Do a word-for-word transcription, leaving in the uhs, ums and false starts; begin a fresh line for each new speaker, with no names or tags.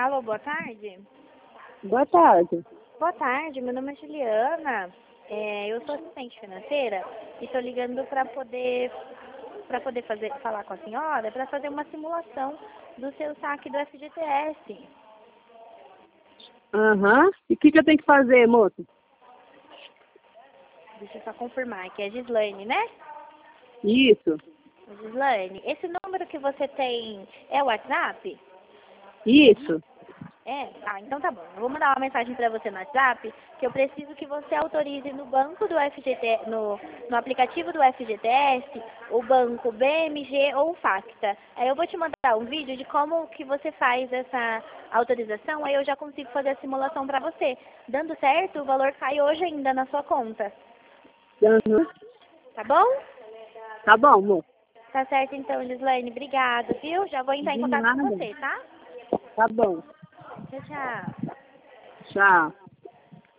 Alô, boa tarde.
Boa tarde.
Boa tarde, meu nome é Juliana. É, eu sou assistente financeira e estou ligando para poder para poder fazer falar com a senhora para fazer uma simulação do seu saque do F G T S.
Aham. E o que, que eu tenho que fazer, moço?
Deixa eu só confirmar, que é Gislaine, né?
Isso.
Gislaine, esse número que você tem é o WhatsApp?
Isso.
É? Ah, então tá bom. Eu vou mandar uma mensagem para você no WhatsApp que eu preciso que você autorize no banco do F G T S, no, no aplicativo do F G T S, o banco B M G ou o Facta. Aí eu vou te mandar um vídeo de como que você faz essa autorização, aí eu já consigo fazer a simulação para você. Dando certo, o valor cai hoje ainda na sua conta.
Aham.
Tá bom?
Tá bom, moço.
Tá certo então, Gislaine. Obrigada, viu? Já vou entrar em
De
contato com
nada.
você, tá?
Tá bom.
Tchau, tchau.
Tchau.